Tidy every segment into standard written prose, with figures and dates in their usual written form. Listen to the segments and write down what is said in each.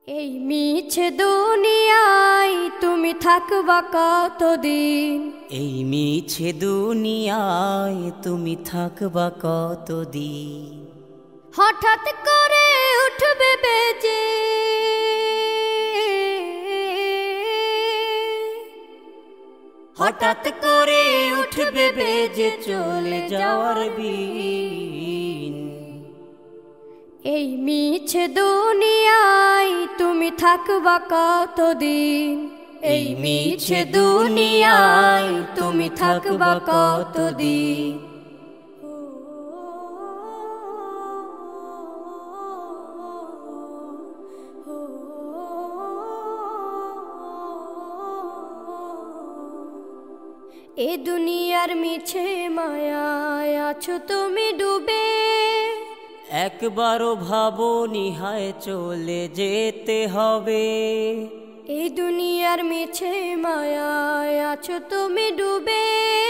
এই মিছে দুনিয়ায় তুমি থাকবা কতদিন? এই মিছে দুনিয়ায় তুমি থাকবা কতদিন? হঠাৎ করে উঠবে বেজে হঠাৎ করে উঠবে বেজে চলে যাওয়ার বিন। এই মিছে দুনিয়ায় তুমি থাকবা কতদিন? এই মিছে দুনিয়ায় তুমি থাকবা কতদিন? এ দুনিয়ার মিছে মায়ায় আছো তুমি ডুবে, একবারও ভাবোনি হায় চলে যেতে হবে। এই দুনিয়ার মিছে মায়ায় আছো তুমি ডুবে,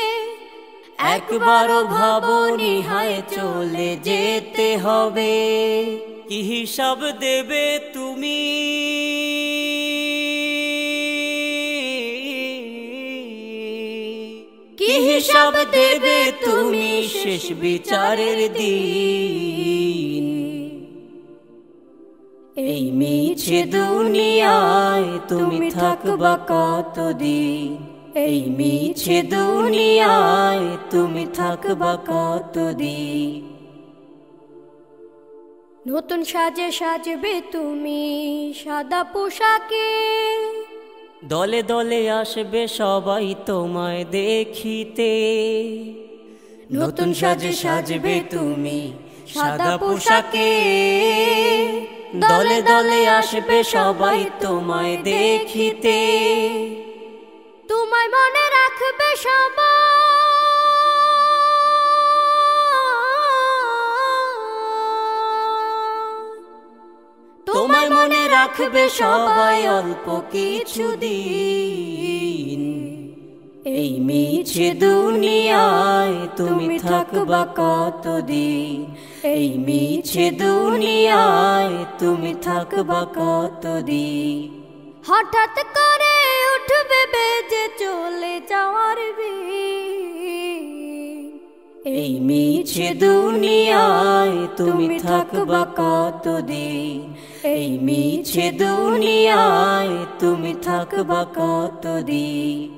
একবারও ভাবোনি হায় চলে যেতে হবে। কি হিসাব দেবে তুমি? কি হিসাব দেবে তুমি শেষ বিচারের দিন? এই মিছে দুনিয়ায় তুমি থাকবা কতদিন? এই মিছে দুনিয়ায় তুমি থাকবা কতদিন? নতুন সাজে সাজবে তুমি সাদা পোশাকে, দলে দলে আসবে সবাই তোমায় দেখিতে। নতুন সাজে সাজবে তুমি সাদা পোশাকে, দলে দলে আসবে সবাই তোমায় দেখিতে। তোমায় মনে রাখবে সবাই, তোমায় মনে রাখবে সবাই অল্প কিছুদিন। এই মিছে দুনিয়ায় তুমি থাকবা কতদিন? এই মিছে দুনিয়ায় তুমি থাকবা কতদিন? হঠাৎ করে উঠবে বেজে চলে যাওয়ার বিন। এই মিছে দুনিয়ায় তুমি থাকবা কতদিন? এই মিছে দুনিয়ায় তুমি থাকবা কতদিন?